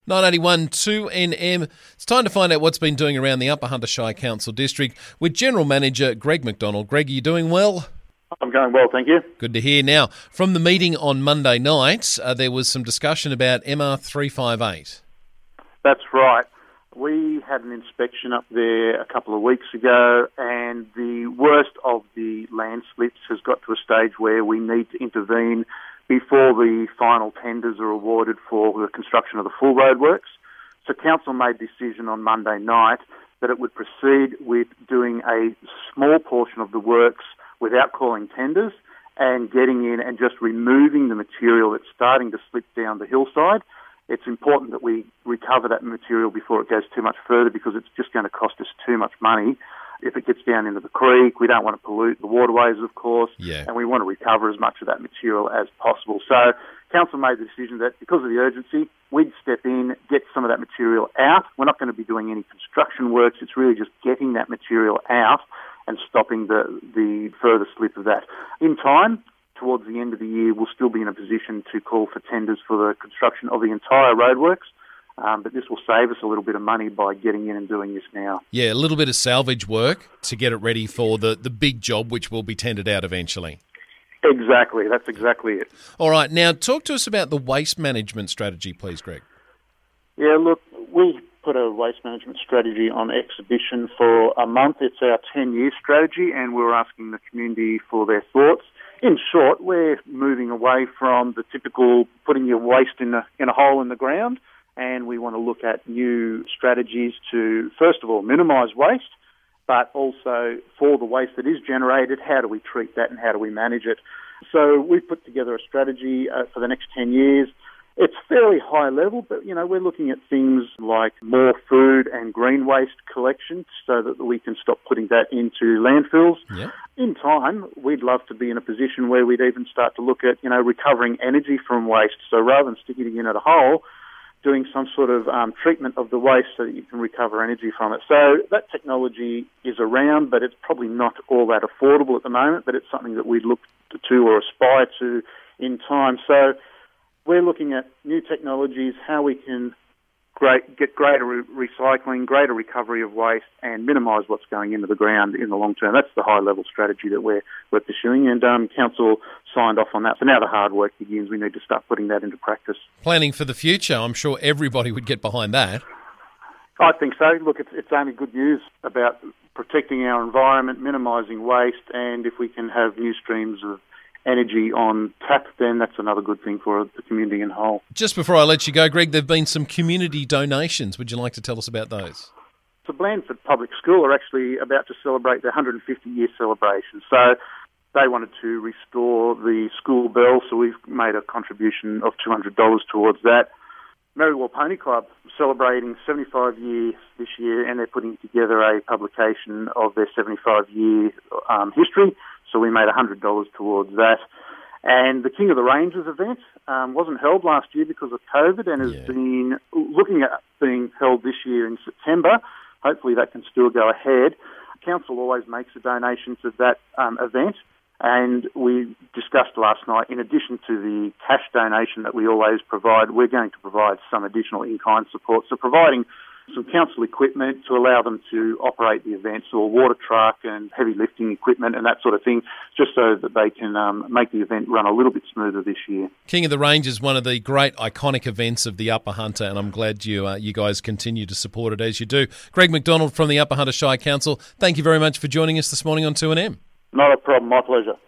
981 2NM. It's time to find out what's been doing around the Upper Hunter Shire Council District with General Manager Greg McDonald. Greg, are you doing well? I'm going well, thank you. Good to hear. Now, from the meeting on Monday night, there was some discussion about MR358. That's right. We had an inspection up there a couple of weeks ago, and the worst of the landslips has got to a stage where we need to intervene before the final tenders are awarded for the construction of the full roadworks. So Council made the decision on Monday night that it would proceed with doing a small portion of the works without calling tenders and getting in and just removing the material that's starting to slip down the hillside. It's important that we recover that material before it goes too much further because it's just going to cost us too much money. If it gets down into the creek, we don't want to pollute the waterways, of course, and we want to recover as much of that material as possible. So Council made the decision that because of the urgency, we'd step in, get some of that material out. We're not going to be doing any construction works. It's really just getting that material out and stopping the further slip of that. In time, towards the end of the year, we'll still be in a position to call for tenders for the construction of the entire roadworks. But this will save us a little bit of money by getting in and doing this now. Yeah, a little bit of salvage work to get it ready for the big job, which will be tendered out eventually. Exactly, that's exactly it. All right, now talk to us about the waste management strategy, please, Greg. Yeah, look, we put a waste management strategy on exhibition for a month. It's our 10-year strategy, and we're asking the community for their thoughts. In short, we're moving away from the typical putting your waste in a hole in the ground, and we want to look at new strategies to, first of all, minimise waste, but also for the waste that is generated, how do we treat that and how do we manage it? So we've put together a strategy for the next 10 years. It's fairly high level, but, we're looking at things like more food and green waste collection so that we can stop putting that into landfills. Yeah. In time, we'd love to be in a position where we'd even start to look at, recovering energy from waste. So rather than sticking it in a hole, doing some sort of treatment of the waste so that you can recover energy from it. So that technology is around, but it's probably not all that affordable at the moment, but it's something that we'd look to or aspire to in time. So we're looking at new technologies, how we can get greater recycling, greater recovery of waste, and minimise what's going into the ground in the long term. That's the high-level strategy that we're pursuing, and Council signed off on that. So now the hard work begins. We need to start putting that into practice. Planning for the future. I'm sure everybody would get behind that. I think so. Look, it's only good news about protecting our environment, minimising waste, and if we can have new streams of energy on tap, then that's another good thing for the community in whole. Just before I let you go, Greg, there have been some community donations. Would you like to tell us about those? So Blandford Public School are actually about to celebrate their 150-year celebration. So they wanted to restore the school bell, so we've made a contribution of $200 towards that. Merriwell Pony Club celebrating 75 years this year, and they're putting together a publication of their 75-year history. So we made $100 towards that. And the King of the Ranges event wasn't held last year because of COVID and has been looking at being held this year in September. Hopefully that can still go ahead. Council always makes a donation to that event. And we discussed last night, in addition to the cash donation that we always provide, we're going to provide some additional in-kind support. So providing some council equipment to allow them to operate the events, or water truck and heavy lifting equipment and that sort of thing, just so that they can make the event run a little bit smoother this year. King of the Range is one of the great iconic events of the Upper Hunter, and I'm glad you guys continue to support it as you do. Greg McDonald from the Upper Hunter Shire Council, thank you very much for joining us this morning on 2NM. Not a problem, my pleasure.